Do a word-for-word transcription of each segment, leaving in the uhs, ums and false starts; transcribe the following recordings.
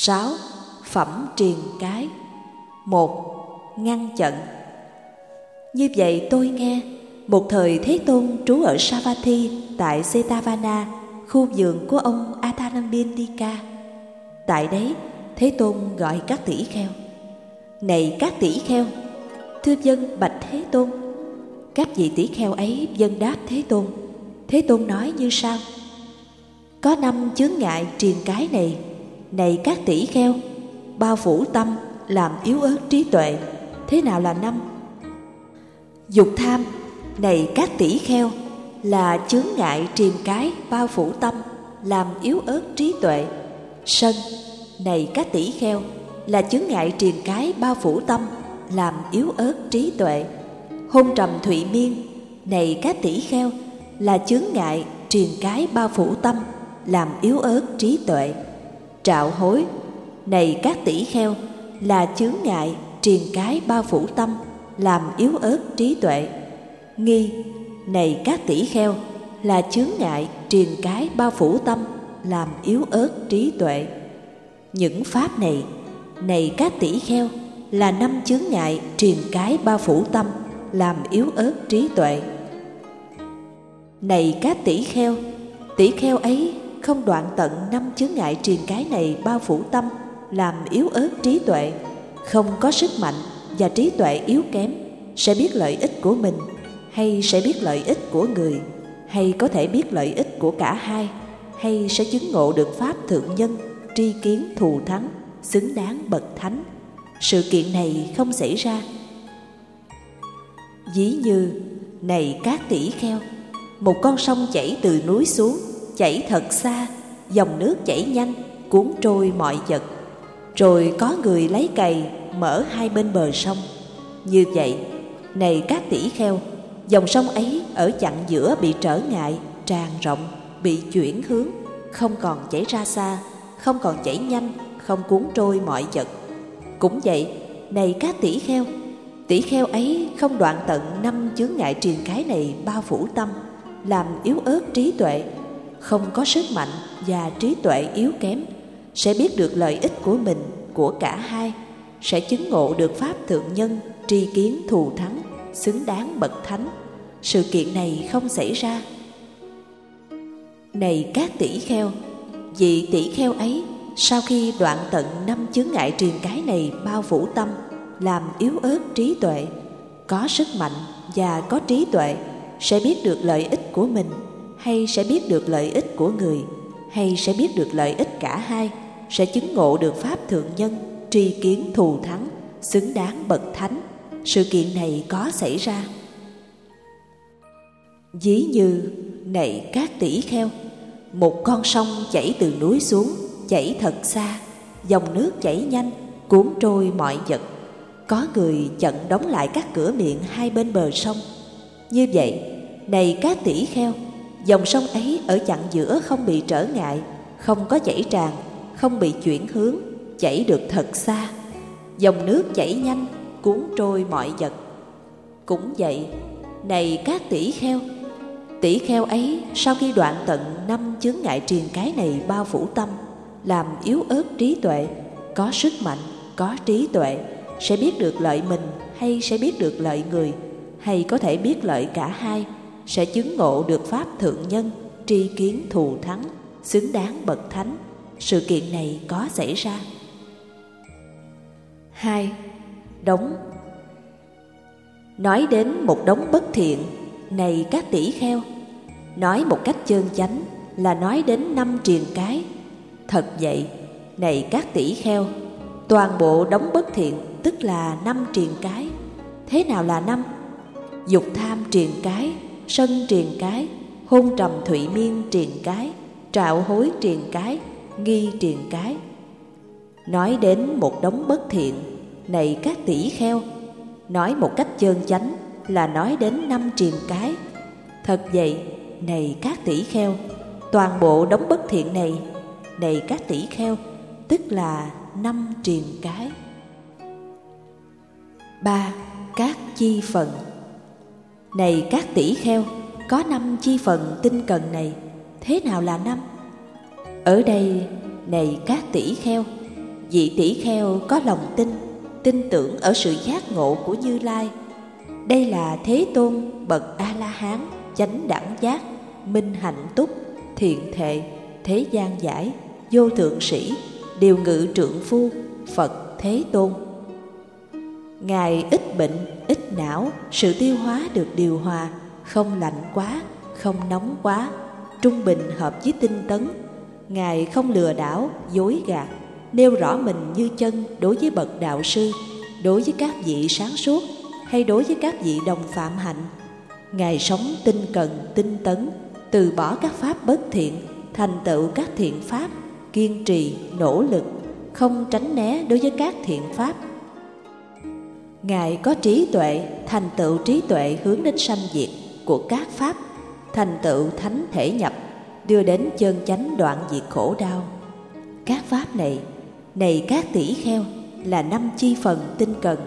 Sáu. Phẩm triền cái. Một. Ngăn chặn. Như vậy tôi nghe, một thời Thế Tôn trú ở Savatthi tại Jetavana, khu vườn của ông Athanambindika. Tại đấy, Thế Tôn gọi các tỷ kheo: Này các tỷ kheo! Thưa vâng, bạch Thế Tôn. Các vị tỷ kheo ấy vâng đáp Thế Tôn. Thế Tôn nói như sau: Có năm chướng ngại triền cái này, này các tỷ kheo, bao phủ tâm, làm yếu ớt trí tuệ. Thế nào là năm? Dục tham, này các tỷ kheo, là chướng ngại triền cái bao phủ tâm, làm yếu ớt trí tuệ. Sân, này các tỷ kheo, là chướng ngại triền cái bao phủ tâm, làm yếu ớt trí tuệ. Hôn trầm thụy miên, này các tỷ kheo, là chướng ngại triền cái bao phủ tâm, làm yếu ớt trí tuệ. Trạo hối, này các tỷ kheo, là chướng ngại triền cái bao phủ tâm, làm yếu ớt trí tuệ. Nghi, này các tỷ kheo, là chướng ngại triền cái bao phủ tâm, làm yếu ớt trí tuệ. Những pháp này, này các tỷ kheo, là năm chướng ngại triền cái bao phủ tâm, làm yếu ớt trí tuệ. Này các tỷ kheo, tỷ kheo ấy không đoạn tận năm chướng ngại triền cái này bao phủ tâm, làm yếu ớt trí tuệ, không có sức mạnh và trí tuệ yếu kém, sẽ biết lợi ích của mình, hay sẽ biết lợi ích của người, hay có thể biết lợi ích của cả hai, hay sẽ chứng ngộ được pháp thượng nhân, tri kiến thù thắng, xứng đáng bậc thánh. Sự kiện này không xảy ra. Ví như, này các tỷ kheo, một con sông chảy từ núi xuống, chảy thật xa, dòng nước chảy nhanh, cuốn trôi mọi vật. Rồi có người lấy cày mở hai bên bờ sông. Như vậy, này các tỷ kheo, dòng sông ấy ở chặng giữa bị trở ngại, tràn rộng, bị chuyển hướng, không còn chảy ra xa, không còn chảy nhanh, không cuốn trôi mọi vật. Cũng vậy, này các tỷ kheo, tỷ kheo ấy không đoạn tận năm chướng ngại triền cái này bao phủ tâm, làm yếu ớt trí tuệ, không có sức mạnh và trí tuệ yếu kém, sẽ biết được lợi ích của mình, của cả hai, sẽ chứng ngộ được pháp thượng nhân, tri kiến thù thắng, xứng đáng bậc thánh. Sự kiện này không xảy ra. Này các tỷ kheo, vị tỷ kheo ấy sau khi đoạn tận năm chướng ngại triền cái này bao phủ tâm, làm yếu ớt trí tuệ, có sức mạnh và có trí tuệ, sẽ biết được lợi ích của mình, hay sẽ biết được lợi ích của người, hay sẽ biết được lợi ích cả hai, sẽ chứng ngộ được pháp thượng nhân, tri kiến thù thắng, xứng đáng bậc thánh. Sự kiện này có xảy ra. Ví như, này các tỷ kheo, một con sông chảy từ núi xuống, chảy thật xa, dòng nước chảy nhanh, cuốn trôi mọi vật. Có người chặn đóng lại các cửa miệng hai bên bờ sông. Như vậy, này các tỷ kheo, dòng sông ấy ở chặng giữa không bị trở ngại, không có chảy tràn, không bị chuyển hướng, chảy được thật xa. Dòng nước chảy nhanh, cuốn trôi mọi vật. Cũng vậy, này các tỷ kheo, tỷ kheo ấy sau khi đoạn tận năm chướng ngại triền cái này bao phủ tâm, làm yếu ớt trí tuệ, có sức mạnh, có trí tuệ, sẽ biết được lợi mình, hay sẽ biết được lợi người, hay có thể biết lợi cả hai, sẽ chứng ngộ được pháp thượng nhân, tri kiến thù thắng, xứng đáng bậc thánh. Sự kiện này có xảy ra. Hai. Đống. Nói đến một đống bất thiện, này các tỷ kheo, nói một cách chơn chánh là nói đến năm triền cái. Thật vậy, này các tỷ kheo, toàn bộ đống bất thiện tức là năm triền cái. Thế nào là năm? Dục tham triền cái, sân triền cái, hôn trầm thụy miên triền cái, trạo hối triền cái, nghi triền cái. Nói đến một đống bất thiện, này các tỷ kheo, nói một cách chơn chánh là nói đến năm triền cái. Thật vậy, này các tỷ kheo, toàn bộ đống bất thiện này, này các tỷ kheo, tức là năm triền cái. Ba. Các chi phần. Này các tỷ kheo, có năm chi phần tinh cần này. Thế nào là năm? Ở đây, này các tỷ kheo, vị tỷ kheo có lòng tin, tin tưởng ở sự giác ngộ của Như Lai. Đây là Thế Tôn bậc A-la-hán, chánh đẳng giác, minh hạnh túc, thiện thệ, thế gian giải, vô thượng sĩ, điều ngự trượng phu, Phật Thế Tôn. Ngài ít bệnh, ít não, sự tiêu hóa được điều hòa, không lạnh quá, không nóng quá, trung bình hợp với tinh tấn. Ngài không lừa đảo, dối gạt, nêu rõ mình như chân đối với bậc đạo sư, đối với các vị sáng suốt hay đối với các vị đồng phạm hạnh. Ngài sống tinh cần, tinh tấn, từ bỏ các pháp bất thiện, thành tựu các thiện pháp, kiên trì, nỗ lực, không tránh né đối với các thiện pháp. Ngài có trí tuệ, thành tựu trí tuệ hướng đến sanh diệt của các pháp, thành tựu thánh thể nhập, đưa đến chân chánh đoạn diệt khổ đau. Các pháp này, này các tỷ kheo, là năm chi phần tinh cần.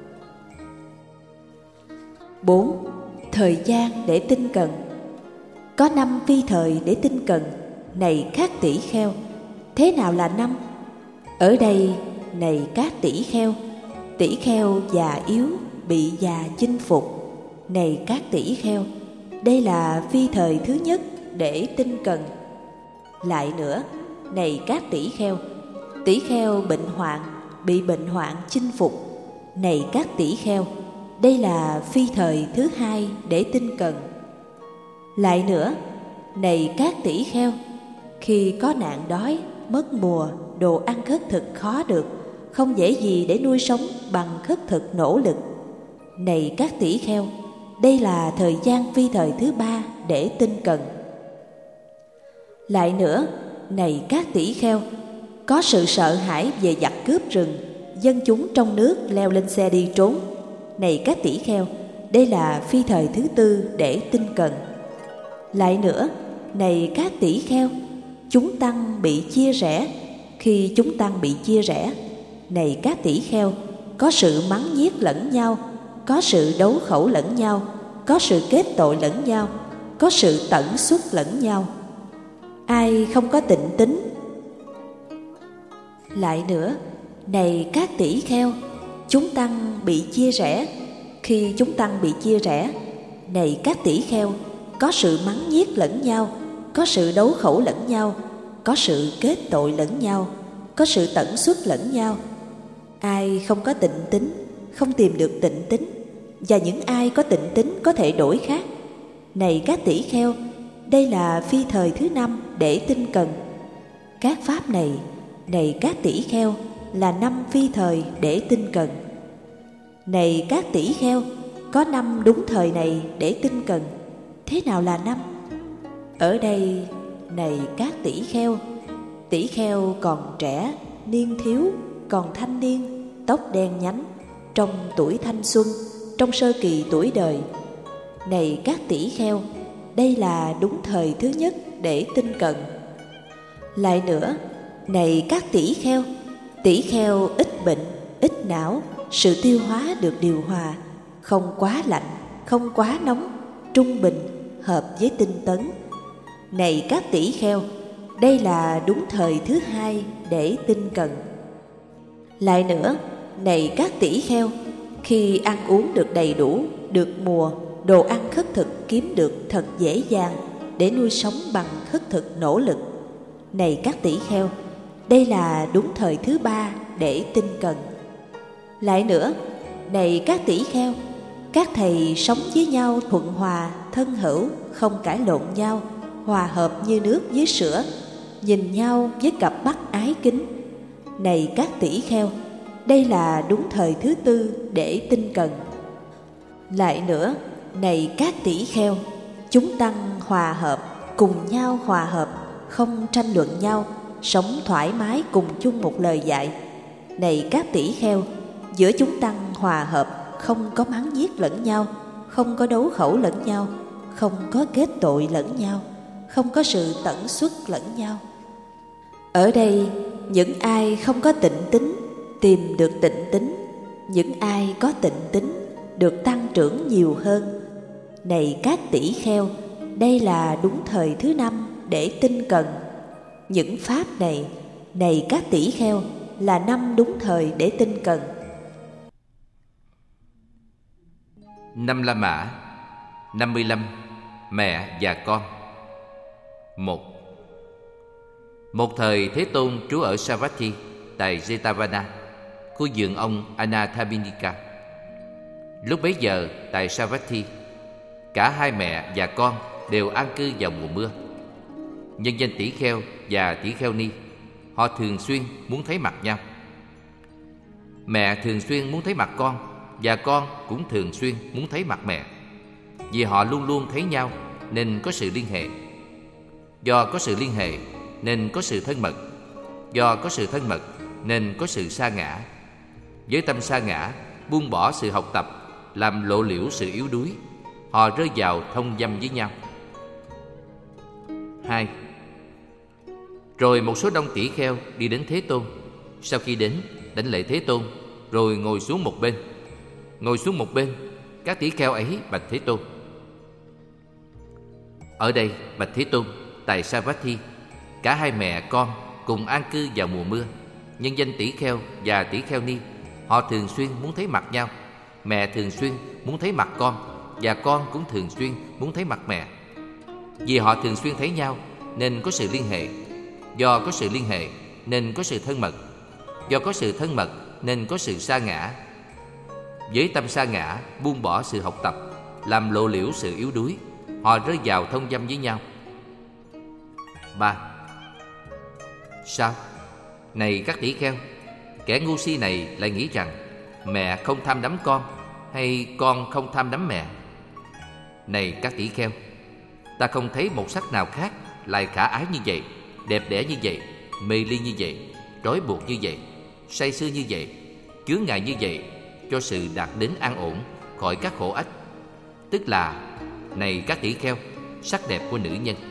Bốn. Thời gian để tinh cần. Có năm phi thời để tinh cần, này các tỷ kheo. Thế nào là năm? Ở đây, này các tỷ kheo, tỷ kheo già yếu bị già chinh phục. Này các tỷ kheo, đây là phi thời thứ nhất để tinh cần. Lại nữa, này các tỷ kheo, tỷ kheo bệnh hoạn bị bệnh hoạn chinh phục. Này các tỷ kheo, đây là phi thời thứ hai để tinh cần. Lại nữa, này các tỷ kheo, khi có nạn đói, mất mùa, đồ ăn khất thực khó được, không dễ gì để nuôi sống bằng khất thực nỗ lực. Này các tỷ kheo, đây là thời gian phi thời thứ ba để tinh cần. Lại nữa, này các tỷ kheo, có sự sợ hãi về giặc cướp rừng, dân chúng trong nước leo lên xe đi trốn. Này các tỷ kheo, đây là phi thời thứ tư để tinh cần. Lại nữa, này các tỷ kheo, chúng tăng bị chia rẽ. Khi chúng tăng bị chia rẽ, này các tỷ kheo, có sự mắng nhiếc lẫn nhau, có sự đấu khẩu lẫn nhau, có sự kết tội lẫn nhau, có sự tẩn xuất lẫn nhau. Ai không có tịnh tín? Lại nữa, này các tỷ kheo, chúng tăng bị chia rẽ. Khi chúng tăng bị chia rẽ, này các tỷ kheo, có sự mắng nhiếc lẫn nhau, có sự đấu khẩu lẫn nhau, có sự kết tội lẫn nhau, có sự tẩn xuất lẫn nhau. Ai không có tịnh tín, không tìm được tịnh tín, và những ai có tịnh tín có thể đổi khác. Này các tỷ kheo, đây là phi thời thứ năm để tinh cần. Các pháp này, này các tỷ kheo, là năm phi thời để tinh cần. Này các tỷ kheo, có năm đúng thời này để tinh cần. Thế nào là năm? Ở đây, này các tỷ kheo, tỷ kheo còn trẻ, niên thiếu, còn thanh niên, tóc đen nhánh, trong tuổi thanh xuân, trong sơ kỳ tuổi đời. Này các tỷ kheo, đây là đúng thời thứ nhất để tinh cần. Lại nữa, này các tỷ kheo, tỷ kheo ít bệnh, ít não, sự tiêu hóa được điều hòa, không quá lạnh, không quá nóng, trung bình, hợp với tinh tấn. Này các tỷ kheo, đây là đúng thời thứ hai để tinh cần. Lại nữa, này các tỷ kheo, khi ăn uống được đầy đủ, được mùa, đồ ăn khất thực kiếm được thật dễ dàng để nuôi sống bằng khất thực nỗ lực. Này các tỷ kheo, đây là đúng thời thứ ba để tinh cần. Lại nữa, này các tỷ kheo, các thầy sống với nhau thuận hòa, thân hữu, không cãi lộn nhau, hòa hợp như nước với sữa, nhìn nhau với cặp mắt ái kính. Này các tỷ kheo, đây là đúng thời thứ tư để tinh cần. Lại nữa, này các tỷ kheo, chúng tăng hòa hợp, cùng nhau hòa hợp, không tranh luận nhau, sống thoải mái cùng chung một lời dạy. Này các tỷ kheo, giữa chúng tăng hòa hợp, không có mắng nhiếc lẫn nhau, không có đấu khẩu lẫn nhau, không có kết tội lẫn nhau, không có sự tẩn xuất lẫn nhau. Ở đây, những ai không có tịnh tín tìm được tịnh tín, những ai có tịnh tín được tăng trưởng nhiều hơn. Này các tỷ kheo, đây là đúng thời thứ năm để tinh cần. Những pháp này, này các tỷ kheo, là năm đúng thời để tinh cần. Năm La Mã năm mươi lăm. Mẹ và con. Một. Một thời Thế Tôn trú ở Savatthi tại Jetavana, khu vườn ông Anathapindika. Lúc bấy giờ tại Savatthi, cả hai mẹ và con đều an cư vào mùa mưa. Nhân danh tỷ kheo và tỷ kheo ni, họ thường xuyên muốn thấy mặt nhau. Mẹ thường xuyên muốn thấy mặt con, và con cũng thường xuyên muốn thấy mặt mẹ. Vì họ luôn luôn thấy nhau nên có sự liên hệ. Do có sự liên hệ nên có sự thân mật. Do có sự thân mật nên có sự sa ngã. Với tâm sa ngã, buông bỏ sự học tập, làm lộ liễu sự yếu đuối, họ rơi vào thông dâm với nhau. Hai. Rồi một số đông tỷ kheo đi đến Thế Tôn. Sau khi đến, đảnh lễ Thế Tôn, rồi ngồi xuống một bên. Ngồi xuống một bên, các tỷ kheo ấy bạch Thế Tôn: Ở đây, bạch Thế Tôn, tại Savatthi, cả hai mẹ con cùng an cư vào mùa mưa. Nhân danh tỷ kheo và tỷ kheo ni, họ thường xuyên muốn thấy mặt nhau. Mẹ thường xuyên muốn thấy mặt con, và con cũng thường xuyên muốn thấy mặt mẹ. Vì họ thường xuyên thấy nhau nên có sự liên hệ. Do có sự liên hệ nên có sự thân mật. Do có sự thân mật nên có sự sa ngã. Với tâm sa ngã, buông bỏ sự học tập, làm lộ liễu sự yếu đuối, họ rơi vào thông dâm với nhau. Ba. Sao? Này các tỷ kheo, kẻ ngu si này lại nghĩ rằng mẹ không tham đắm con, hay con không tham đắm mẹ. Này các tỷ kheo, ta không thấy một sắc nào khác lại khả ái như vậy, đẹp đẽ như vậy, mê ly như vậy, trói buộc như vậy, say sưa như vậy, chướng ngại như vậy, cho sự đạt đến an ổn khỏi các khổ ách. Tức là, này các tỷ kheo, sắc đẹp của nữ nhân.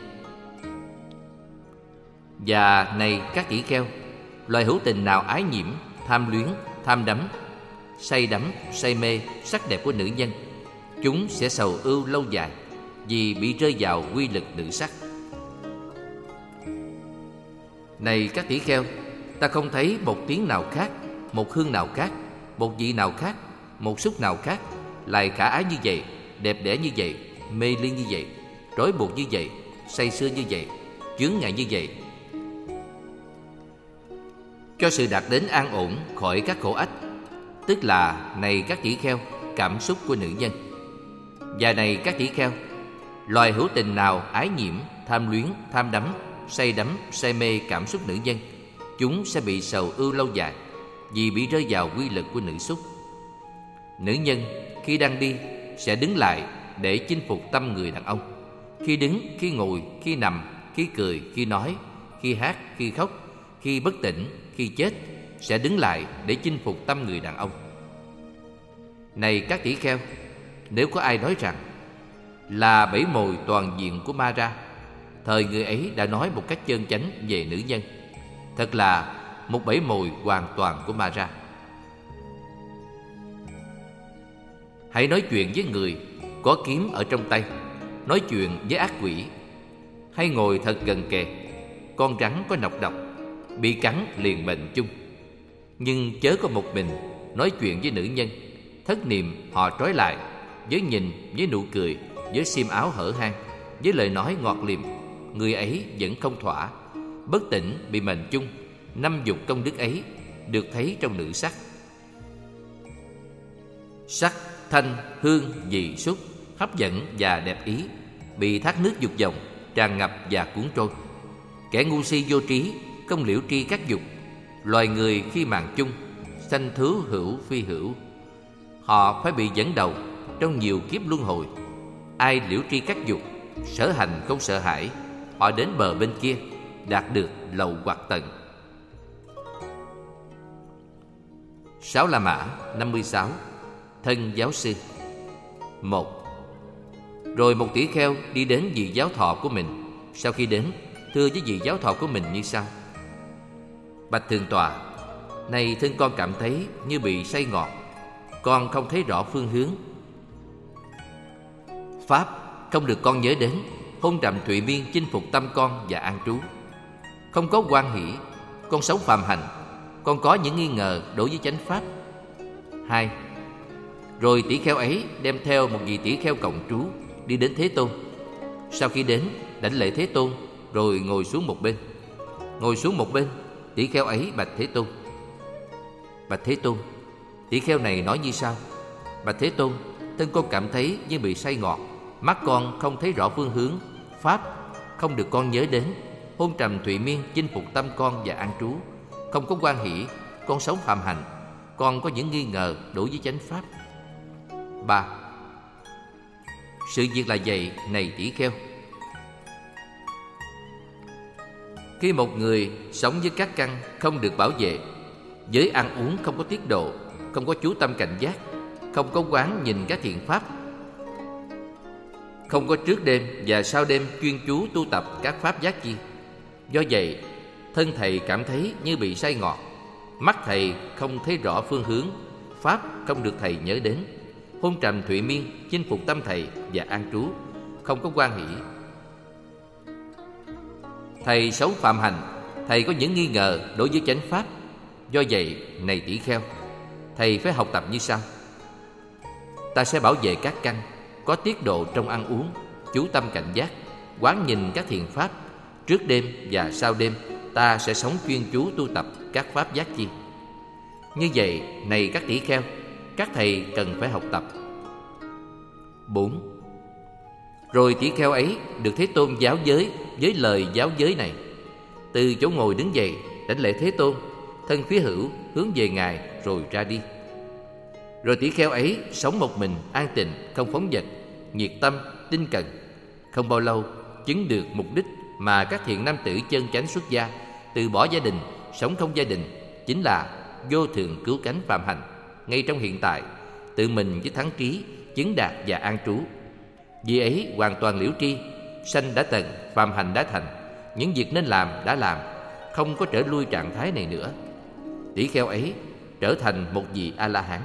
Và này các tỷ kheo, loài hữu tình nào ái nhiễm, tham luyến, tham đắm, say đắm, say mê sắc đẹp của nữ nhân, chúng sẽ sầu ưu lâu dài, vì bị rơi vào quy lực nữ sắc. Này các tỷ kheo, ta không thấy một tiếng nào khác, một hương nào khác, một vị nào khác, một xúc nào khác lại khả ái như vậy, đẹp đẽ như vậy, mê ly như vậy, trói buộc như vậy, say sưa như vậy, chướng ngại như vậy, cho sự đạt đến an ổn khỏi các khổ ách. Tức là, này các tỷ kheo, cảm xúc của nữ nhân. Và này các tỷ kheo, loài hữu tình nào ái nhiễm, tham luyến, tham đắm, say đắm, say mê cảm xúc nữ nhân, chúng sẽ bị sầu ưu lâu dài, vì bị rơi vào quy lực của nữ xúc. Nữ nhân khi đang đi sẽ đứng lại để chinh phục tâm người đàn ông. Khi đứng, khi ngồi, khi nằm, khi cười, khi nói, khi hát, khi khóc, khi bất tỉnh, khi chết, sẽ đứng lại để chinh phục tâm người đàn ông. Này các tỷ kheo, nếu có ai nói rằng là bẫy mồi toàn diện của Ma-ra, thời người ấy đã nói một cách chân chánh về nữ nhân. Thật là một bẫy mồi hoàn toàn của Ma-ra. Hãy nói chuyện với người có kiếm ở trong tay, nói chuyện với ác quỷ. Hay ngồi thật gần kề, con rắn có nọc độc, bị cắn liền bệnh chung. Nhưng chớ có một mình nói chuyện với nữ nhân, thất niệm họ trói lại, với nhìn, với nụ cười, với xiêm áo hở hang, với lời nói ngọt liệm, người ấy vẫn không thỏa. Bất tỉnh bị mệnh chung, năm dục công đức ấy được thấy trong nữ sắc. Sắc, thanh, hương, vị, xúc, hấp dẫn và đẹp ý, bị thác nước dục vọng tràn ngập và cuốn trôi. Kẻ ngu si vô trí, không liễu tri các dục. Loài người khi màng chung, sanh thú hữu phi hữu. Họ phải bị dẫn đầu trong nhiều kiếp luân hồi. Ai liễu tri các dục, sở hành không sợ hãi, họ đến bờ bên kia, đạt được lầu hoặc tận. Sáu La Mã năm mươi sáu. Thân giáo sư. Một. Rồi một tỷ kheo đi đến vị giáo thọ của mình. Sau khi đến, thưa với vị giáo thọ của mình như sau: Bạch thượng tọa, này thân con cảm thấy như bị say ngọt, con không thấy rõ phương hướng. Pháp không được con nhớ đến, hôn trầm thụy miên chinh phục tâm con và an trú. Không có hoan hỷ, con sống phàm hành, con có những nghi ngờ đối với chánh pháp. Hai. Rồi tỷ kheo ấy đem theo một vị tỷ kheo cộng trú đi đến Thế Tôn. Sau khi đến, đảnh lễ Thế Tôn, rồi ngồi xuống một bên. Ngồi xuống một bên, tỷ kheo ấy bạch Thế Tôn: Bạch Thế Tôn, tỷ kheo này nói như sau: Bạch Thế Tôn, thân con cảm thấy như bị say ngọt, mắt con không thấy rõ phương hướng, pháp không được con nhớ đến, hôn trầm thụy miên chinh phục tâm con và an trú, không có hoan hỷ, con sống phạm hạnh, con có những nghi ngờ đối với chánh pháp. Ba. Sự việc là vậy, này tỷ kheo. Khi một người sống với các căn không được bảo vệ, với ăn uống không có tiết độ, không có chú tâm cảnh giác, không có quán nhìn các thiện pháp, không có trước đêm và sau đêm chuyên chú tu tập các pháp giác chi. Do vậy, thân thầy cảm thấy như bị say ngọt, mắt thầy không thấy rõ phương hướng, pháp không được thầy nhớ đến, hôn trầm thụy miên chinh phục tâm thầy và an trú, không có hoan hỷ. Thầy sống phạm hành, thầy có những nghi ngờ đối với chánh pháp. Do vậy, này tỷ kheo, thầy phải học tập như sau. Ta sẽ bảo vệ các căn, có tiết độ trong ăn uống, chú tâm cảnh giác, quán nhìn các thiện pháp. Trước đêm và sau đêm, ta sẽ sống chuyên chú tu tập các pháp giác chi. Như vậy, này các tỷ kheo, các thầy cần phải học tập. Bốn. Rồi tỷ kheo ấy được Thế Tôn giáo giới với lời giáo giới này. Từ chỗ ngồi đứng dậy, đảnh lễ Thế Tôn, thân phía hữu hướng về Ngài rồi ra đi. Rồi tỷ kheo ấy sống một mình, an tịnh, không phóng dật, nhiệt tâm, tinh cần. Không bao lâu chứng được mục đích mà các thiện nam tử chân chánh xuất gia, từ bỏ gia đình, sống không gia đình, chính là vô thường cứu cánh phạm hạnh. Ngay trong hiện tại, tự mình với thắng trí, chứng đạt và an trú. Vì ấy hoàn toàn liễu tri, sanh đã tận, phạm hành đã thành, những việc nên làm đã làm, không có trở lui trạng thái này nữa. Tỷ kheo ấy trở thành một vị A-la-hán.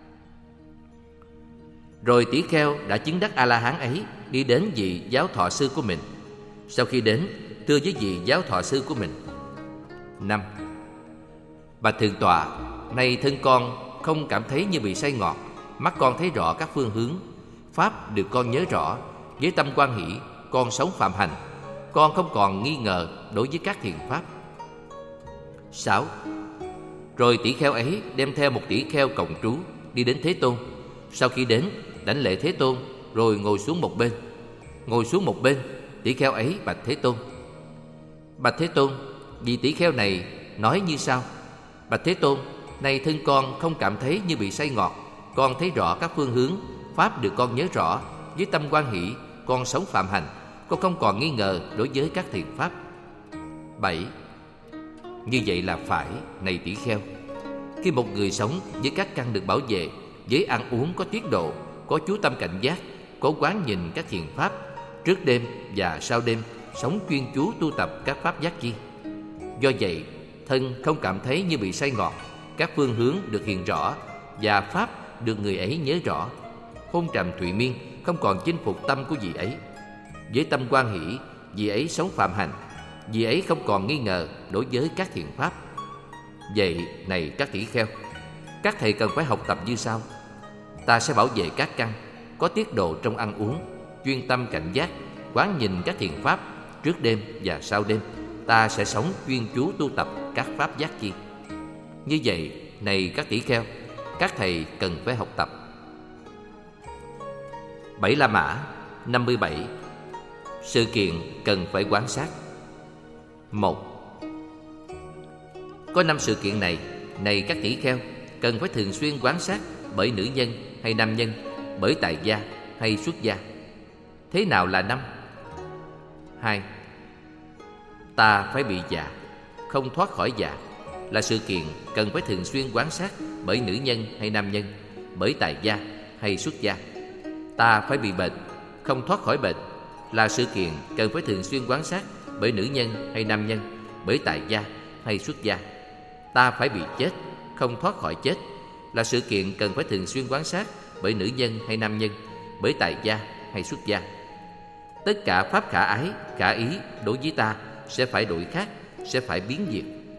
Rồi tỷ kheo đã chứng đắc A-la-hán ấy đi đến vị giáo thọ sư của mình. Sau khi đến, thưa với vị giáo thọ sư của mình: Năm. Bạch thượng tọa, nay thân con không cảm thấy như bị say ngọt, mắt con thấy rõ các phương hướng, pháp được con nhớ rõ, với tâm quan hỷ, con sống phạm hành, con không còn nghi ngờ đối với các thiện pháp. Sáu. Rồi tỷ kheo ấy đem theo một tỷ kheo cộng trú đi đến Thế Tôn. Sau khi đến, đảnh lễ Thế Tôn, rồi ngồi xuống một bên. Ngồi xuống một bên, tỷ kheo ấy bạch Thế Tôn: Bạch Thế Tôn, vị tỷ kheo này nói như sau: Bạch Thế Tôn, nay thân con không cảm thấy như bị say ngọt, con thấy rõ các phương hướng, pháp được con nhớ rõ, với tâm quan hỷ, con sống phạm hành, con không còn nghi ngờ đối với các thiện pháp. Bảy. Như vậy là phải, này tỷ kheo. Khi một người sống với các căn được bảo vệ, với ăn uống có tiết độ, có chú tâm cảnh giác, có quán nhìn các thiện pháp, trước đêm và sau đêm sống chuyên chú tu tập các pháp giác chi. Do vậy, thân không cảm thấy như bị say ngọt, các phương hướng được hiện rõ và pháp được người ấy nhớ rõ. Hôn trầm thụy miên không còn chinh phục tâm của vị ấy. Với tâm quan hỷ, vị ấy sống phạm hành, vị ấy không còn nghi ngờ đối với các thiện pháp. Vậy, này các tỷ kheo, các thầy cần phải học tập như sau. Ta sẽ bảo vệ các căn, có tiết độ trong ăn uống, chuyên tâm cảnh giác, quán nhìn các thiện pháp, trước đêm và sau đêm. Ta sẽ sống chuyên chú tu tập các pháp giác chi. Như vậy, này các tỷ kheo, các thầy cần phải học tập. Bảy La Mã. Năm mươi bảy. Sự kiện cần phải quan sát. Một. Có năm sự kiện này, này các tỷ kheo, cần phải thường xuyên quan sát bởi nữ nhân hay nam nhân, bởi tại gia hay xuất gia. Thế nào là năm? Hai. Ta phải bị già, không thoát khỏi già, là sự kiện cần phải thường xuyên quan sát bởi nữ nhân hay nam nhân, bởi tại gia hay xuất gia. Ta phải bị bệnh, không thoát khỏi bệnh, là sự kiện cần phải thường xuyên quan sát bởi nữ nhân hay nam nhân, bởi tại gia hay xuất gia. Ta phải bị chết, không thoát khỏi chết, là sự kiện cần phải thường xuyên quan sát bởi nữ nhân hay nam nhân, bởi tại gia hay xuất gia. Tất cả pháp khả ái, khả ý đối với ta sẽ phải đổi khác, sẽ phải biến diệt.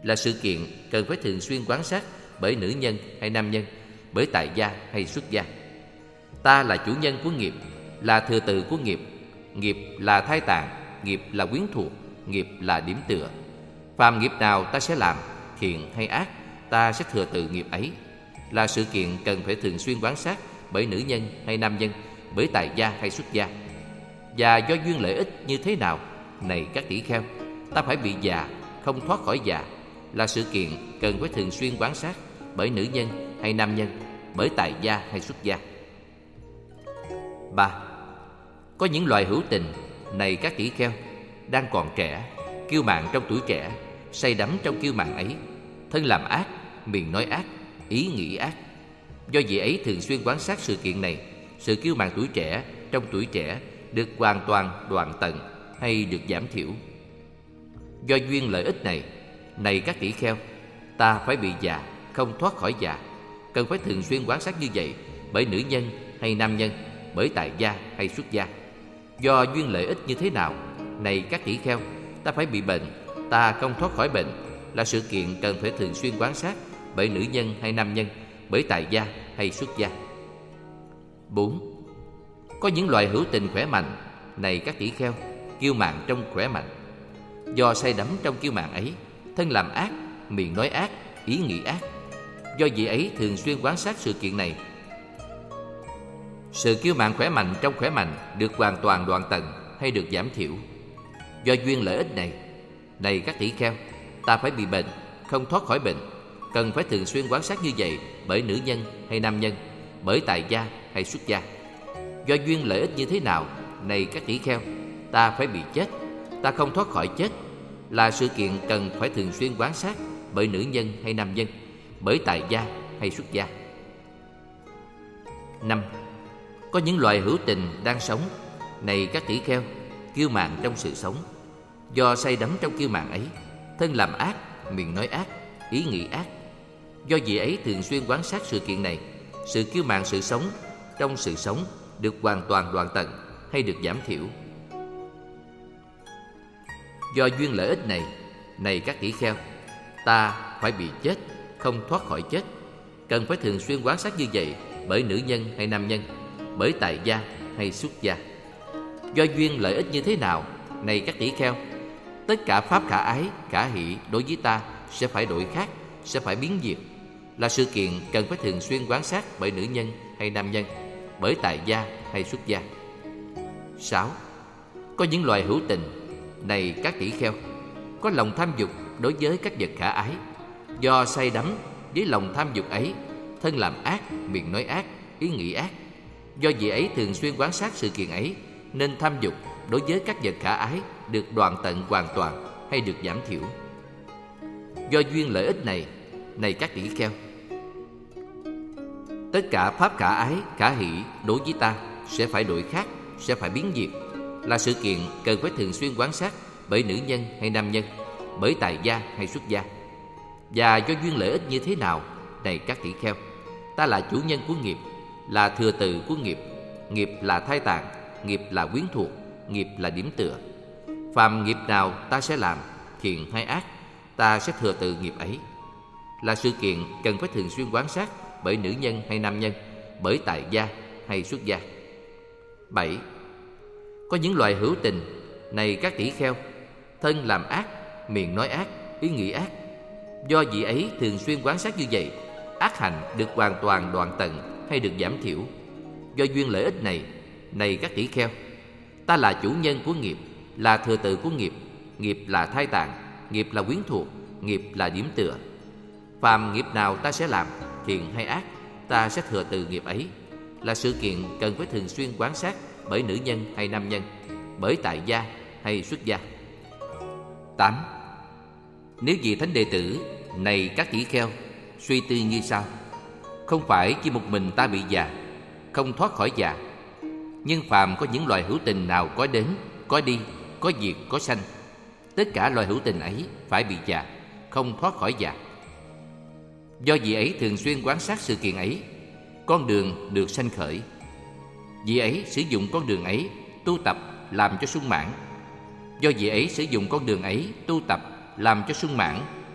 là sự kiện cần phải thường xuyên quan sát bởi nữ nhân hay nam nhân, bởi tại gia hay xuất gia. Ta là chủ nhân của nghiệp, là thừa tự của nghiệp. Nghiệp là thai tạng, nghiệp là quyến thuộc, nghiệp là điểm tựa. Phàm nghiệp nào ta sẽ làm, thiện hay ác, ta sẽ thừa tự nghiệp ấy, là sự kiện cần phải thường xuyên quan sát bởi nữ nhân hay nam nhân, bởi tại gia hay xuất gia. Và do duyên lợi ích như thế nào, này các tỷ kheo, ta phải bị già, không thoát khỏi già, là sự kiện cần phải thường xuyên quan sát bởi nữ nhân hay nam nhân, bởi tại gia hay xuất gia. Ba. Có những loài hữu tình, này các tỷ kheo, đang còn trẻ, kiêu mạn trong tuổi trẻ, say đắm trong kiêu mạn ấy, thân làm ác, miệng nói ác, ý nghĩ ác. Do vị ấy thường xuyên quan sát sự kiện này, sự kiêu mạn tuổi trẻ trong tuổi trẻ được hoàn toàn đoạn tận hay được giảm thiểu. Do duyên lợi ích này, này các tỷ kheo, ta phải bị già, không thoát khỏi già, cần phải thường xuyên quan sát như vậy bởi nữ nhân hay nam nhân, bởi tại gia hay xuất gia. Do duyên lợi ích như thế nào, này các tỷ kheo, ta phải bị bệnh, ta không thoát khỏi bệnh, là sự kiện cần phải thường xuyên quan sát bởi nữ nhân hay nam nhân, bởi tại gia hay xuất gia. Bốn. Có những loài hữu tình khỏe mạnh, này các tỷ kheo, kiêu mạn trong khỏe mạnh. Do say đắm trong kiêu mạn ấy, thân làm ác, miệng nói ác, ý nghĩ ác. Do vị ấy thường xuyên quan sát sự kiện này, sự kiêu mạn khỏe mạnh trong khỏe mạnh được hoàn toàn đoạn tận hay được giảm thiểu. Do duyên lợi ích này, này các tỷ kheo, ta phải bị bệnh, không thoát khỏi bệnh, cần phải thường xuyên quan sát như vậy bởi nữ nhân hay nam nhân, bởi tại gia hay xuất gia. Do duyên lợi ích như thế nào, này các tỷ kheo, ta phải bị chết, ta không thoát khỏi chết, là sự kiện cần phải thường xuyên quan sát bởi nữ nhân hay nam nhân, bởi tại gia hay xuất gia. Năm. Có những loài hữu tình đang sống, này các tỷ kheo, kiêu mạn trong sự sống. Do say đắm trong kiêu mạn ấy, thân làm ác, miệng nói ác, ý nghĩ ác. Do vị ấy thường xuyên quan sát sự kiện này, sự kiêu mạn sự sống trong sự sống được hoàn toàn đoạn tận hay được giảm thiểu. Do duyên lợi ích này, này các tỷ kheo, ta phải bị chết, không thoát khỏi chết, cần phải thường xuyên quan sát như vậy bởi nữ nhân hay nam nhân, bởi tại gia hay xuất gia. Do duyên lợi ích như thế nào, này các tỷ kheo, tất cả pháp khả ái, khả hỷ đối với ta sẽ phải đổi khác, sẽ phải biến diệt, là sự kiện cần phải thường xuyên quan sát bởi nữ nhân hay nam nhân, bởi tại gia hay xuất gia. Sáu. Có những loài hữu tình, này các tỷ kheo, có lòng tham dục đối với các vật khả ái. Do say đắm với lòng tham dục ấy, thân làm ác, miệng nói ác, ý nghĩ ác. Do vị ấy thường xuyên quan sát sự kiện ấy, nên tham dục đối với các vật khả ái được đoạn tận hoàn toàn hay được giảm thiểu. Do duyên lợi ích này, này các tỷ kheo, tất cả pháp khả ái, khả hỷ đối với ta sẽ phải đổi khác, sẽ phải biến diệt, là sự kiện cần phải thường xuyên quan sát bởi nữ nhân hay nam nhân, bởi tại gia hay xuất gia. Và do duyên lợi ích như thế nào, này các tỷ kheo, ta là chủ nhân của nghiệp, là thừa tự của nghiệp. Nghiệp là thai tạng, nghiệp là quyến thuộc, nghiệp là điểm tựa. Phàm nghiệp nào ta sẽ làm, thiện hay ác, ta sẽ thừa tự nghiệp ấy, là sự kiện cần phải thường xuyên quan sát bởi nữ nhân hay nam nhân, bởi tại gia hay xuất gia. Bảy. Có những loài hữu tình, này các tỷ kheo, thân làm ác, miệng nói ác, ý nghĩ ác. Do vị ấy thường xuyên quan sát như vậy, ác hành được hoàn toàn đoạn tận hay được giảm thiểu. Do duyên lợi ích này, này các tỷ kheo, ta là chủ nhân của nghiệp, là thừa tự của nghiệp. Nghiệp là thai tạng, nghiệp là quyến thuộc, nghiệp là điểm tựa. Phàm nghiệp nào ta sẽ làm, thiện hay ác, ta sẽ thừa tự nghiệp ấy, là sự kiện cần phải thường xuyên quan sát bởi nữ nhân hay nam nhân, bởi tại gia hay xuất gia. Tám. Nếu vị thánh đệ tử, này các tỷ kheo, suy tư như sau: không phải chỉ một mình ta bị già, không thoát khỏi già, nhưng phàm có những loài hữu tình nào có đến, có đi, có diệt, có sanh, tất cả loài hữu tình ấy phải bị già, không thoát khỏi già. Do vị ấy thường xuyên quan sát sự kiện ấy, con đường được sanh khởi. Vị ấy sử dụng con đường ấy tu tập làm cho sung mãn. Do vị ấy sử dụng con đường ấy tu tập làm cho sung mãn,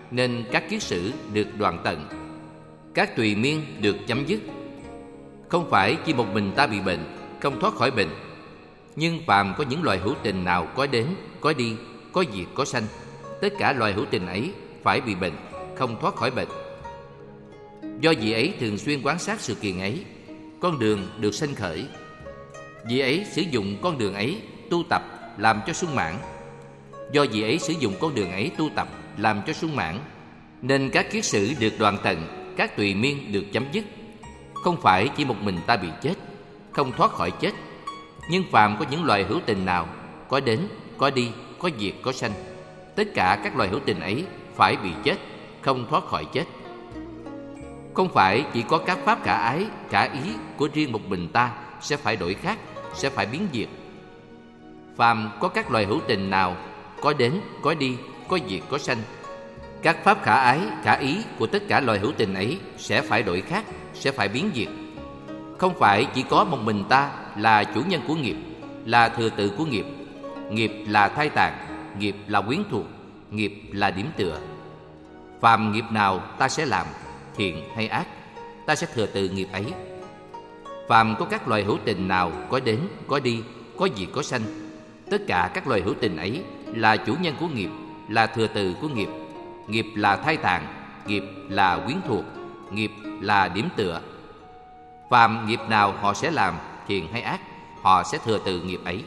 nên các kiết sử được đoạn tận, các tùy miên được chấm dứt. Không phải chỉ một mình ta bị bệnh, không thoát khỏi bệnh, nhưng phàm có những loài hữu tình nào có đến, có đi, có diệt, có sanh, tất cả loài hữu tình ấy phải bị bệnh, không thoát khỏi bệnh. Do vị ấy thường xuyên quan sát sự kiện ấy, con đường được sanh khởi. Vị ấy sử dụng con đường ấy tu tập làm cho sung mãn. Do vị ấy sử dụng con đường ấy tu tập làm cho sung mãn, nên các kiết sử được đoạn tận, các tùy miên được chấm dứt. Không phải chỉ một mình ta bị chết, không thoát khỏi chết, nhưng phàm có những loài hữu tình nào có đến, có đi, có diệt, có sanh, tất cả các loài hữu tình ấy phải bị chết, không thoát khỏi chết. Không phải chỉ có các pháp khả ái, khả ý của riêng một mình ta sẽ phải đổi khác, sẽ phải biến diệt. Phàm có các loài hữu tình nào có đến, có đi, có diệt, có sanh, các pháp khả ái, khả ý của tất cả loài hữu tình ấy sẽ phải đổi khác, sẽ phải biến diệt. Không phải chỉ có một mình ta là chủ nhân của nghiệp, là thừa tự của nghiệp. Nghiệp là thai tàn, nghiệp là quyến thuộc, nghiệp là điểm tựa. Phàm nghiệp nào ta sẽ làm, thiện hay ác, ta sẽ thừa tự nghiệp ấy. Phàm có các loài hữu tình nào có đến, có đi, có diệt, có sanh, tất cả các loài hữu tình ấy là chủ nhân của nghiệp, là thừa tự của nghiệp. Nghiệp là thai tàn, nghiệp là quyến thuộc, nghiệp là điểm tựa. Phàm nghiệp nào họ sẽ làm, thiện hay ác, họ sẽ thừa tự nghiệp ấy.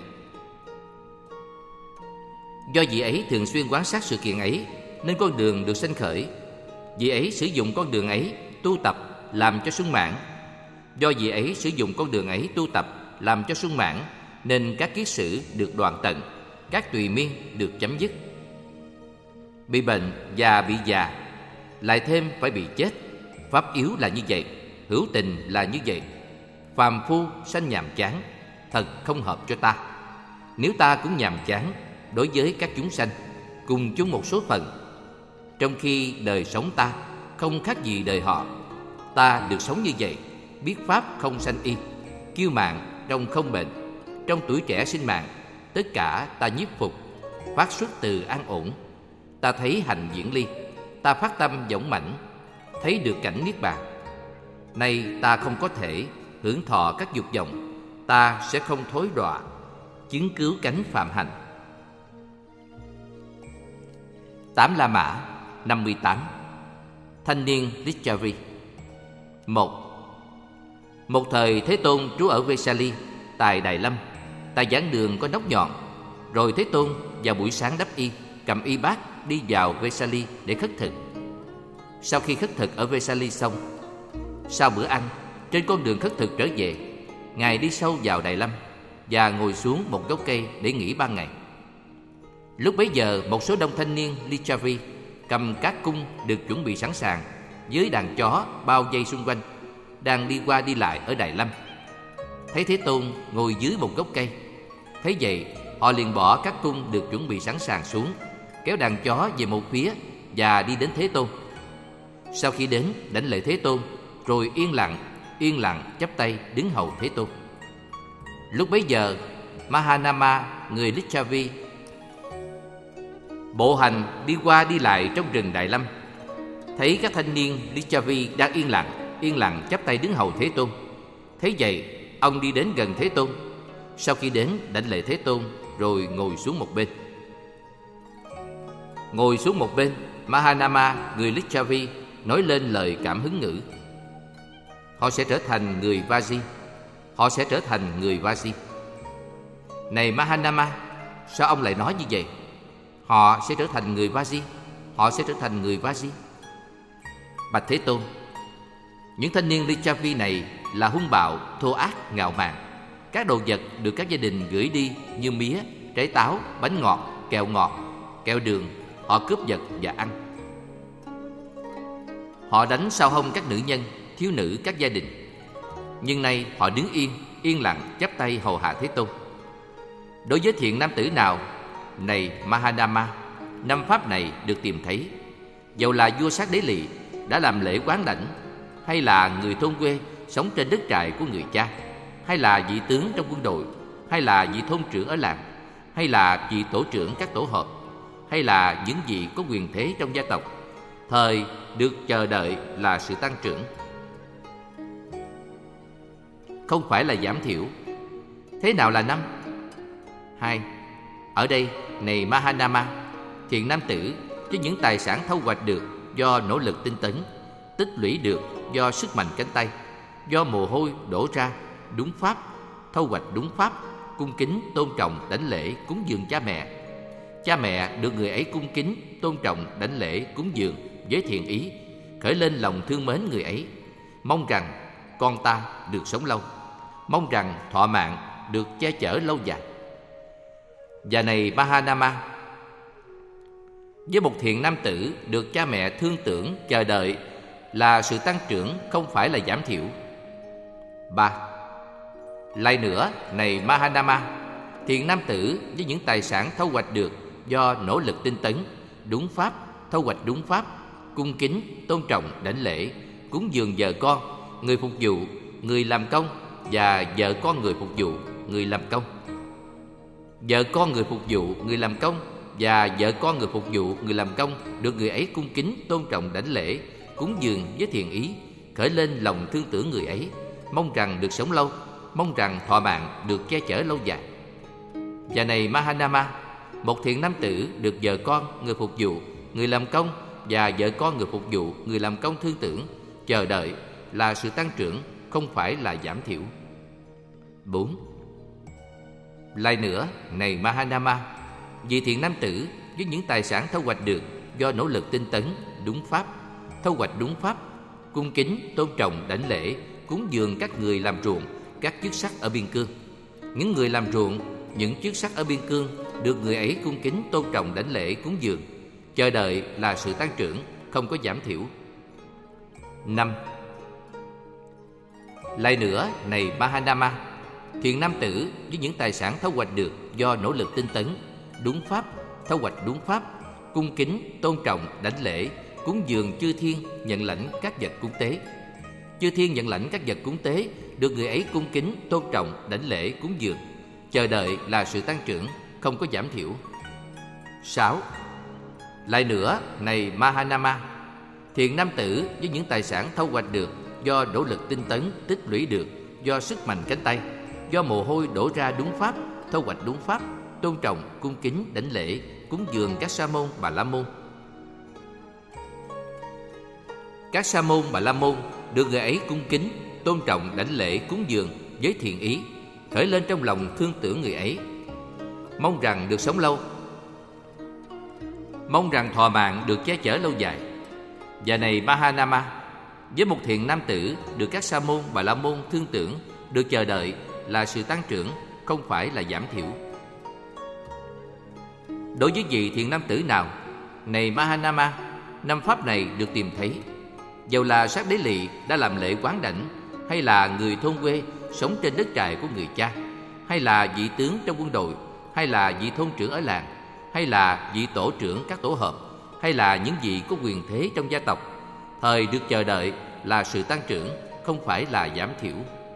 Do vị ấy thường xuyên quan sát sự kiện ấy, nên con đường được sanh khởi. Vị ấy sử dụng con đường ấy tu tập làm cho sung mãn. Do vị ấy sử dụng con đường ấy tu tập làm cho sung mãn, nên các kiết sử được đoạn tận, các tùy miên được chấm dứt. Bị bệnh và bị già, lại thêm phải bị chết. Pháp yếu là như vậy, hữu tình là như vậy. Phàm phu sanh nhàm chán, thật không hợp cho ta. Nếu ta cũng nhàm chán đối với các chúng sanh, cùng chung một số phận, trong khi đời sống ta không khác gì đời họ, ta được sống như vậy, biết pháp không sanh y, kiêu mạn trong không bệnh, trong tuổi trẻ sinh mạng, tất cả ta nhiếp phục, phát xuất từ an ổn. Ta thấy hành diễn ly, ta phát tâm dõng mãnh, thấy được cảnh niết bàn. Nay ta không có thể hưởng thọ các dục vọng, ta sẽ không thối đọa, chứng cứu cánh phạm hành. Tám La Mã năm mươi tám. Thanh niên Lichavi. Một. Một thời Thế Tôn trú ở Vesali tại Đài Lâm. Tại giảng đường có nóc nhọn. Rồi Thế Tôn vào buổi sáng đắp y, cầm y bát đi vào Vesali để khất thực. Sau khi khất thực ở Vesali xong, sau bữa ăn, trên con đường khất thực trở về, Ngài đi sâu vào Đài Lâm và ngồi xuống một gốc cây để nghỉ ban ngày. Lúc bấy giờ, một số đông thanh niên Lichavi cầm các cung được chuẩn bị sẵn sàng với đàn chó bao vây xung quanh, đang đi qua đi lại ở Đài Lâm. Thấy Thế Tôn ngồi dưới một gốc cây, thấy vậy họ liền bỏ các cung được chuẩn bị sẵn sàng xuống, kéo đàn chó về một phía và đi đến Thế Tôn. Sau khi đến, đảnh lễ Thế Tôn, rồi yên lặng, yên lặng chắp tay đứng hầu Thế Tôn. Lúc bấy giờ, Mahanama, người Lichavi, bộ hành đi qua đi lại trong rừng Đại Lâm, thấy các thanh niên Lichavi đang yên lặng, yên lặng chắp tay đứng hầu Thế Tôn. Thấy vậy, ông đi đến gần Thế Tôn. Sau khi đến, đảnh lễ Thế Tôn, rồi ngồi xuống một bên. Ngồi xuống một bên, Mahanama, người Lichavi, nói lên lời cảm hứng ngữ. Họ sẽ trở thành người Vaji. Họ sẽ trở thành người Vaji. Này Mahanama, sao ông lại nói như vậy? Họ sẽ trở thành người Vaji. Họ sẽ trở thành người Vaji. Bạch Thế Tôn, những thanh niên Lichavi này là hung bạo, thô ác, ngạo mạn. Các đồ vật được các gia đình gửi đi như mía, trái táo, bánh ngọt, kẹo ngọt, kẹo đường, họ cướp giật và ăn. Họ đánh sau hông các nữ nhân, thiếu nữ các gia đình. Nhưng nay họ đứng yên, yên lặng chắp tay hầu hạ Thế Tôn. Đối với thiện nam tử nào, này Mahanama, năm pháp này được tìm thấy. Dầu là vua Sát Đế Lị đã làm lễ quán đảnh, hay là người thôn quê sống trên đất trại của người cha, hay là vị tướng trong quân đội, hay là vị thôn trưởng ở làng, hay là vị tổ trưởng các tổ hợp, hay là những vị có quyền thế trong gia tộc, thời được chờ đợi là sự tăng trưởng, không phải là giảm thiểu. Thế nào là năm? Hai. Ở đây, này Mahanama, thiện nam tử với những tài sản thu hoạch được do nỗ lực tinh tấn, tích lũy được do sức mạnh cánh tay, do mồ hôi đổ ra, đúng pháp, thu hoạch đúng pháp, cung kính, tôn trọng, đảnh lễ, cúng dường cha mẹ. Cha mẹ được người ấy cung kính, tôn trọng, đảnh lễ, cúng dường với thiện ý, khởi lên lòng thương mến người ấy, mong rằng con ta được sống lâu, mong rằng thọ mạng được che chở lâu dài. Và này Mahanama, với một thiện nam tử được cha mẹ thương tưởng, chờ đợi là sự tăng trưởng, không phải là giảm thiểu. Ba. Lại nữa, này Mahanama, thiện nam tử với những tài sản thu hoạch được do nỗ lực tinh tấn, đúng pháp, thu hoạch đúng pháp, cung kính, tôn trọng, đảnh lễ, cúng dường vợ con, người phục vụ, người làm công và vợ con người phục vụ, người làm công. Vợ con người phục vụ, người làm công và vợ con người phục vụ, người làm công được người ấy cung kính, tôn trọng, đảnh lễ, cúng dường với thiện ý, khởi lên lòng thương tưởng người ấy, mong rằng được sống lâu, mong rằng thọ mạng được che chở lâu dài. Và này Mahanama, một thiện nam tử được vợ con, người phục vụ, người làm công và vợ con người phục vụ, người làm công thương tưởng, chờ đợi là sự tăng trưởng, không phải là giảm thiểu. Bốn. Lại nữa, này Mahanama, vì thiện nam tử với những tài sản thu hoạch được do nỗ lực tinh tấn, đúng pháp, thu hoạch đúng pháp, cung kính, tôn trọng, đảnh lễ, cúng dường các người làm ruộng, các chức sắc ở biên cương. Những người làm ruộng, những chức sắc ở biên cương được người ấy cung kính, tôn trọng, đảnh lễ, cúng dường, chờ đợi là sự tăng trưởng, không có giảm thiểu. Năm. Lại nữa, này Mahanama, thiện nam tử với những tài sản thu hoạch được do nỗ lực tinh tấn, đúng pháp, thu hoạch đúng pháp, cung kính, tôn trọng, đảnh lễ, cúng dường chư thiên, nhận lãnh các vật cúng tế. Chư thiên nhận lãnh các vật cúng tế được người ấy cung kính, tôn trọng, đảnh lễ, cúng dường, chờ đợi là sự tăng trưởng, không có giảm thiểu. Sáu. Lại nữa, này Mahanama, thiện nam tử với những tài sản thu hoạch được do nỗ lực tinh tấn, tích lũy được do sức mạnh cánh tay, do mồ hôi đổ ra đúng pháp, thu hoạch đúng pháp, tôn trọng, cung kính, đảnh lễ, cúng dường các sa môn, bà la môn. Các sa môn, bà la môn được người ấy cung kính, tôn trọng, đảnh lễ, cúng dường với thiện ý, khởi lên trong lòng thương tưởng người ấy, mong rằng được sống lâu, mong rằng thọ mạng được che chở lâu dài. Và này Mahanama, với một thiện nam tử được các sa môn, bà la môn thương tưởng, được chờ đợi là sự tăng trưởng, không phải là giảm thiểu. Đối với vị thiện nam tử nào, này Mahanama, năm pháp này được tìm thấy, dầu là sát đế lỵ đã làm lễ quán đảnh, hay là người thôn quê sống trên đất trại của người cha, hay là vị tướng trong quân đội, hay là vị thôn trưởng ở làng, hay là vị tổ trưởng các tổ hợp, hay là những vị có quyền thế trong gia tộc, thời được chờ đợi là sự tăng trưởng, không phải là giảm thiểu.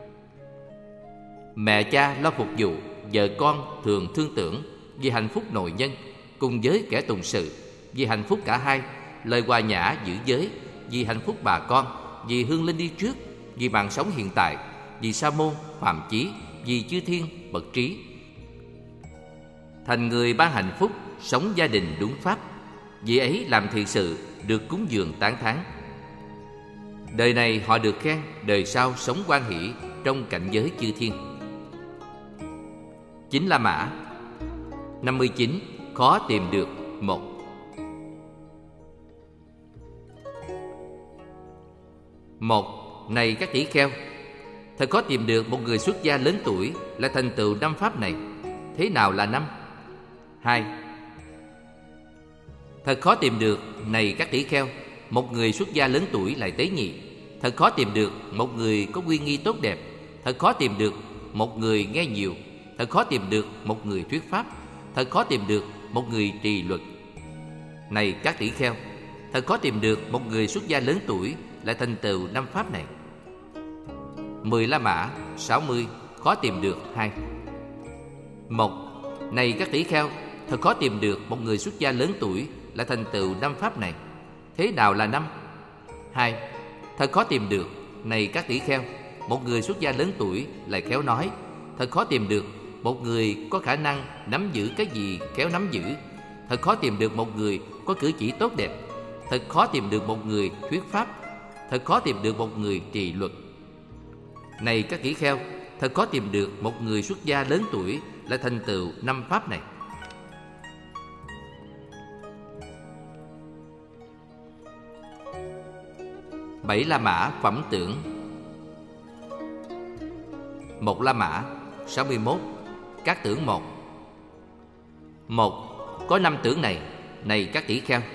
Mẹ cha lo phục vụ, vợ con thường thương tưởng vì hạnh phúc nội nhân, cùng với kẻ tùng sự, vì hạnh phúc cả hai, lời hòa nhã giữ giới, vì hạnh phúc bà con, vì hương linh đi trước, vì mạng sống hiện tại, vì sa môn, phạm chí, vì chư thiên, bậc trí. Thành người ban hạnh phúc, sống gia đình đúng pháp, vì ấy làm thiện sự, được cúng dường tán thán. Đời này họ được khen, đời sau sống hoan hỷ trong cảnh giới chư thiên. Chính La Mã. Năm mươi chín. Khó tìm được. Một. Một. Này các tỷ kheo, thật khó tìm được một người xuất gia lớn tuổi là thành tựu năm pháp này. Thế nào là năm? Hai. Thật khó tìm được, này các tỷ kheo, một người xuất gia lớn tuổi lại tế nhị. Thật khó tìm được một người có uy nghi tốt đẹp. Thật khó tìm được một người nghe nhiều. Thật khó tìm được một người thuyết pháp. Thật khó tìm được một người trì luật. Này các tỷ kheo, thật khó tìm được một người xuất gia lớn tuổi lại thành tựu năm pháp này. Mười La Mã. Sáu mươi. Khó tìm được. Hai. Một. Này các tỷ kheo, thật khó tìm được một người xuất gia lớn tuổi lại thành tựu năm pháp này. Thế nào là năm? Hai. Thật khó tìm được, này các tỷ kheo. Một người xuất gia lớn tuổi lại khéo nói. Thật khó tìm được một người có khả năng nắm giữ cái gì khéo nắm giữ. Thật khó tìm được một người có cử chỉ tốt đẹp. Thật khó tìm được một người thuyết pháp. Thật khó tìm được một người trì luật. Này các tỷ kheo, thật khó tìm được một người xuất gia lớn tuổi lại thành tựu năm pháp này. Bảy La Mã phẩm tưởng. Một La Mã sáu mươi mốt. Các tưởng một. Một. Có năm tưởng này, này các tỷ kheo.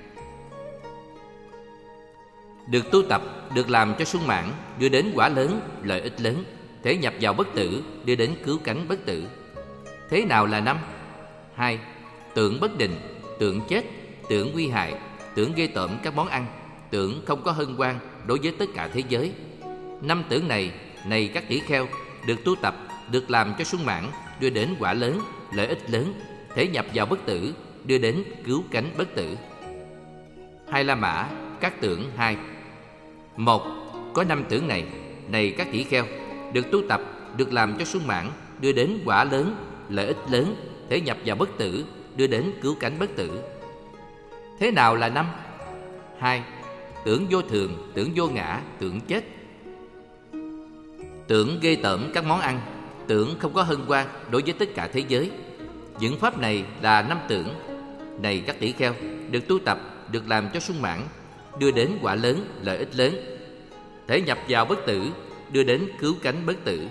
Được tu tập, được làm cho sung mãn, đưa đến quả lớn, lợi ích lớn, thể nhập vào bất tử, đưa đến cứu cánh bất tử. Thế nào là năm? Hai. Tưởng bất định, tưởng chết, tưởng nguy hại, tưởng ghê tởm các món ăn, tưởng không có hân hoan đối với tất cả thế giới. Năm tưởng này, này các tỷ kheo, được tu tập, được làm cho sung mãn, đưa đến quả lớn, lợi ích lớn, thể nhập vào bất tử, đưa đến cứu cánh bất tử. Hai La Mã, các tưởng hai. Một. Có năm tưởng này, này các tỷ kheo, được tu tập, được làm cho sung mãn, đưa đến quả lớn, lợi ích lớn, thể nhập vào bất tử, đưa đến cứu cánh bất tử. Thế nào là năm? Hai. Tưởng vô thường, tưởng vô ngã, tưởng chết. Tưởng ghê tởm các món ăn, tưởng không có hân hoan đối với tất cả thế giới. Những pháp này là năm tưởng. Này các tỷ kheo, được tu tập, được làm cho sung mãn, đưa đến quả lớn, lợi ích lớn, thể nhập vào bất tử, đưa đến cứu cánh bất tử.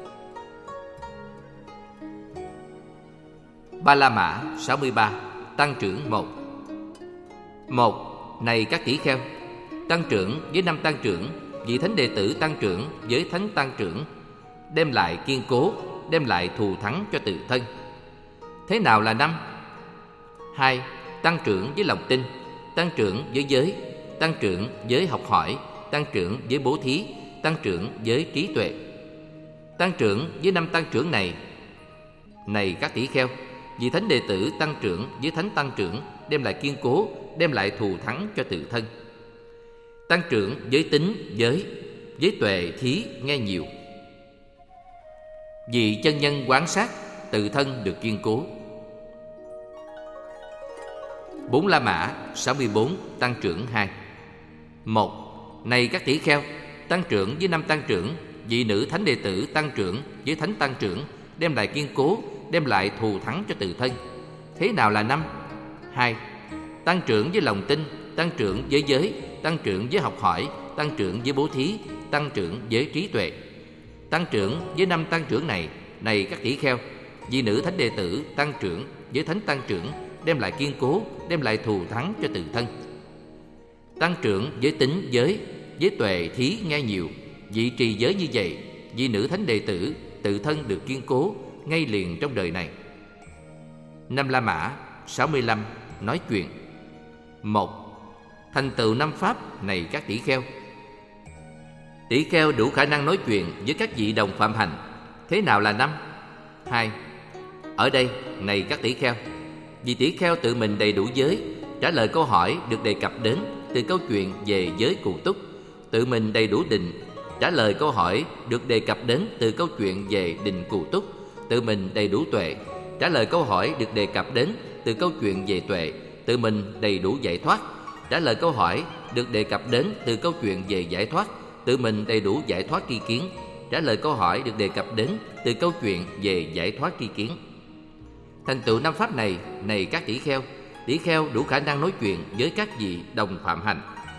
Ba La Mã sáu mươi ba. Tăng trưởng một. Một. Này các tỷ kheo, tăng trưởng với năm tăng trưởng, vị thánh đệ tử tăng trưởng với thánh tăng trưởng, đem lại kiên cố, đem lại thù thắng cho tự thân. Thế nào là năm? Hai. Tăng trưởng với lòng tin, tăng trưởng với giới, tăng trưởng với học hỏi, tăng trưởng với bố thí, tăng trưởng với trí tuệ. Tăng trưởng với năm tăng trưởng này, này các tỷ kheo, vị thánh đệ tử tăng trưởng với thánh tăng trưởng, đem lại kiên cố, đem lại thù thắng cho tự thân. Tăng trưởng với tính, giới, với tuệ, thí, nghe nhiều. Vị chân nhân quán sát, tự thân được kiên cố. Bốn La Mã sáu mươi bốn. Tăng trưởng hai. Một. Này các tỷ kheo, tăng trưởng với năm tăng trưởng, vị nữ thánh đệ tử tăng trưởng với thánh tăng trưởng, đem lại kiên cố, đem lại thù thắng cho tự thân. Thế nào là năm? Hai. Tăng trưởng với lòng tin, tăng trưởng với giới, tăng trưởng với học hỏi, tăng trưởng với bố thí, tăng trưởng với trí tuệ. Tăng trưởng với năm tăng trưởng này, này các tỷ kheo, vị nữ thánh đệ tử tăng trưởng với thánh tăng trưởng, đem lại kiên cố, đem lại thù thắng cho tự thân. Tăng trưởng với tính, giới, với tuệ, thí, nghe nhiều. Vị trì giới như vậy, vị nữ thánh đệ tử tự thân được kiên cố ngay liền trong đời này. Năm La Mã sáu mươi lăm. Nói chuyện. Một. Thành tựu năm pháp, này các tỷ kheo. Tỷ kheo đủ khả năng nói chuyện với các vị đồng phạm hành. Thế nào là năm? Hai. Ở đây, này các tỷ kheo, vị tỷ kheo tự mình đầy đủ giới, trả lời câu hỏi được đề cập đến từ câu chuyện về giới cụ túc, tự mình đầy đủ định, trả lời câu hỏi được đề cập đến từ câu chuyện về định cụ túc, tự mình đầy đủ tuệ, trả lời câu hỏi được đề cập đến từ câu chuyện về tuệ, tự mình đầy đủ giải thoát, trả lời câu hỏi được đề cập đến từ câu chuyện về giải thoát, tự mình đầy đủ giải thoát tri kiến, trả lời câu hỏi được đề cập đến từ câu chuyện về giải thoát tri kiến. Thành tựu năm pháp này, này các tỷ kheo, tỷ kheo đủ khả năng nói chuyện với các vị đồng phạm hành.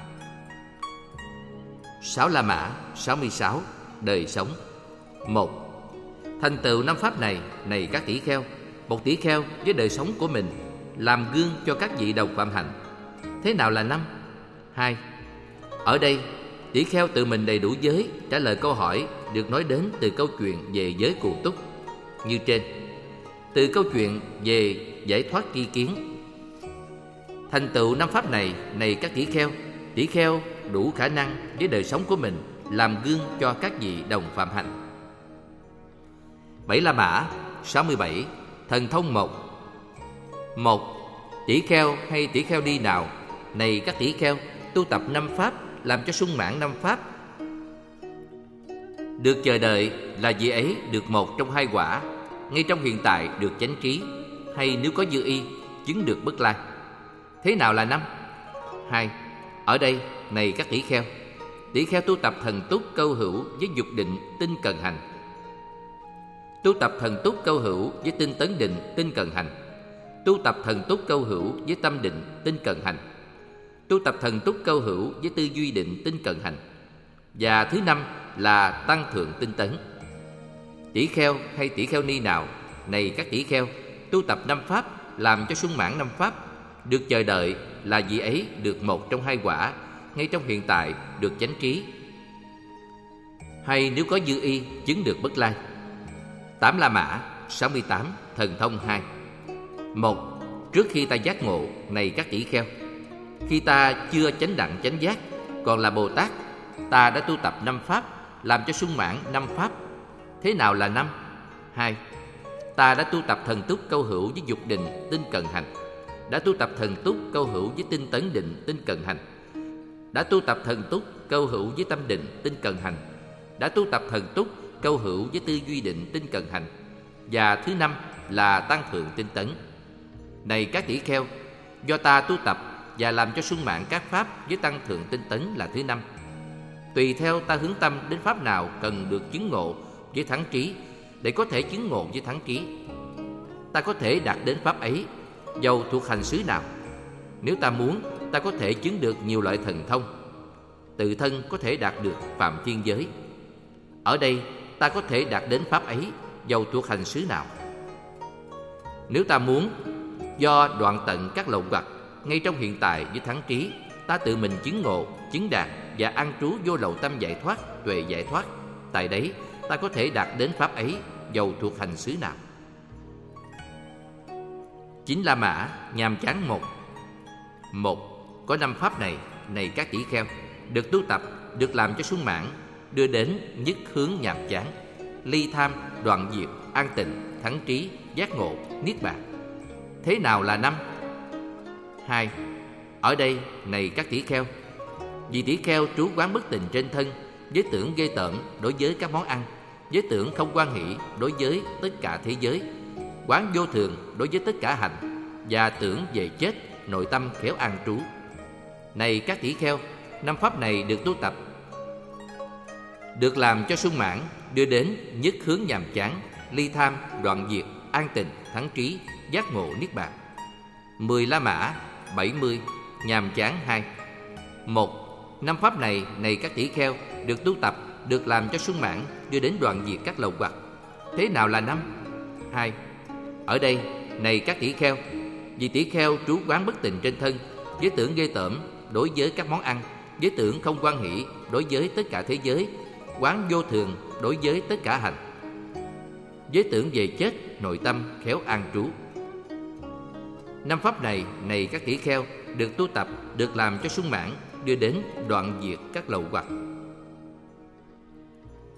Sáu La Mã sáu mươi sáu. Đời sống. Một. Thành tựu năm pháp này, này các tỷ kheo, một tỷ kheo với đời sống của mình làm gương cho các vị đồng phạm hành. Thế nào là năm? Hai. Ở đây, tỷ kheo tự mình đầy đủ giới, trả lời câu hỏi được nói đến từ câu chuyện về giới cụ túc như trên, từ câu chuyện về giải thoát tri kiến. Thành tựu năm pháp này, này các tỷ kheo, tỷ kheo đủ khả năng với đời sống của mình làm gương cho các vị đồng phạm hành. Bảy La Mã sáu mươi bảy. Thần thông một. Một. Tỷ kheo hay tỷ kheo đi nào này các tỷ kheo, tu tập năm pháp làm cho sung mãn năm pháp. Được chờ đợi là vị ấy được một trong hai quả, ngay trong hiện tại được chánh trí, hay nếu có dư y chứng được bất lai. Thế nào là năm? Hai. Ở đây này các tỷ kheo, tỷ kheo tu tập thần túc câu hữu với dục định tinh cần hành, tu tập thần túc câu hữu với tinh tấn định tinh cần hành, tu tập thần túc câu hữu với tâm định tinh cần hành, tu tập thần túc câu hữu với tư duy định tinh cần hành. Và thứ năm là tăng thượng tinh tấn. Tỷ kheo hay tỷ kheo ni nào, này các tỷ kheo, tu tập năm pháp làm cho sung mãn năm pháp, được chờ đợi là vị ấy được một trong hai quả, ngay trong hiện tại được chánh trí, hay nếu có dư y chứng được bất lai. Tám La Mã, sáu mươi tám Thần thông hai. Một. Trước khi ta giác ngộ, này các tỷ kheo, khi ta chưa chánh đẳng chánh giác, còn là Bồ Tát, ta đã tu tập năm pháp làm cho sung mãn năm pháp. Thế nào là năm? Hai. Ta đã tu tập thần túc câu hữu với dục định tinh cần hành, đã tu tập thần túc câu hữu với tinh tấn định tinh cần hành, đã tu tập thần túc câu hữu với tâm định tinh cần hành, đã tu tập thần túc câu hữu với tư duy định tinh cần hành. Và thứ năm là tăng thượng tinh tấn. Này các tỷ kheo, do ta tu tập và làm cho sung mãn các pháp với tăng thượng tinh tấn là thứ năm. Tùy theo ta hướng tâm đến pháp nào cần được chứng ngộ với thắng trí, để có thể chứng ngộ với thắng trí, ta có thể đạt đến pháp ấy, dầu thuộc hành xứ nào. Nếu ta muốn, ta có thể chứng được nhiều loại thần thông, tự thân có thể đạt được phạm thiên giới. Ở đây ta có thể đạt đến pháp ấy, dầu thuộc hành xứ nào. Nếu ta muốn, do đoạn tận các lậu hoặc, ngay trong hiện tại với thắng trí, ta tự mình chứng ngộ, chứng đạt và an trú vô lậu tâm giải thoát, tuệ giải thoát. Tại đấy ta có thể đạt đến pháp ấy, dầu thuộc hành xứ nào. Chín La Mã, nhàm chán một. Một. Có năm pháp này, này các tỷ kheo, được tu tập, được làm cho sung mãn, đưa đến nhất hướng nhàm chán, ly tham, đoạn diệt, an tịnh, thắng trí, giác ngộ, niết bàn. Thế nào là năm? Hai. Ở đây, này các tỷ kheo, vì tỷ kheo trú quán bất tình trên thân, với tưởng ghê tởm đối với các món ăn, với tưởng không hoan hỷ đối với tất cả thế giới, quán vô thường đối với tất cả hành, và tưởng về chết, nội tâm khéo an trú. Này các tỷ kheo, năm pháp này được tu tập, được làm cho sung mãn, đưa đến nhất hướng nhàm chán, ly tham, đoạn diệt, an tịnh, thắng trí, giác ngộ, niết bàn. Mười La Mã, bảy mươi nhàm chán hai. Một. Năm pháp này, này các tỷ kheo, được tu tập, được làm cho sung mãn, đưa đến đoạn diệt các lậu hoặc. Thế nào là năm? Hai. Ở đây, này các tỷ kheo, vì tỷ kheo trú quán bất tịnh trên thân, với tưởng ghê tởm đối với các món ăn, với tưởng không hoan hỷ đối với tất cả thế giới, quán vô thường đối với tất cả hành, với tưởng về chết, nội tâm khéo an trú. Năm pháp này, này các tỷ kheo, được tu tập, được làm cho sung mãn, đưa đến đoạn diệt các lậu hoặc.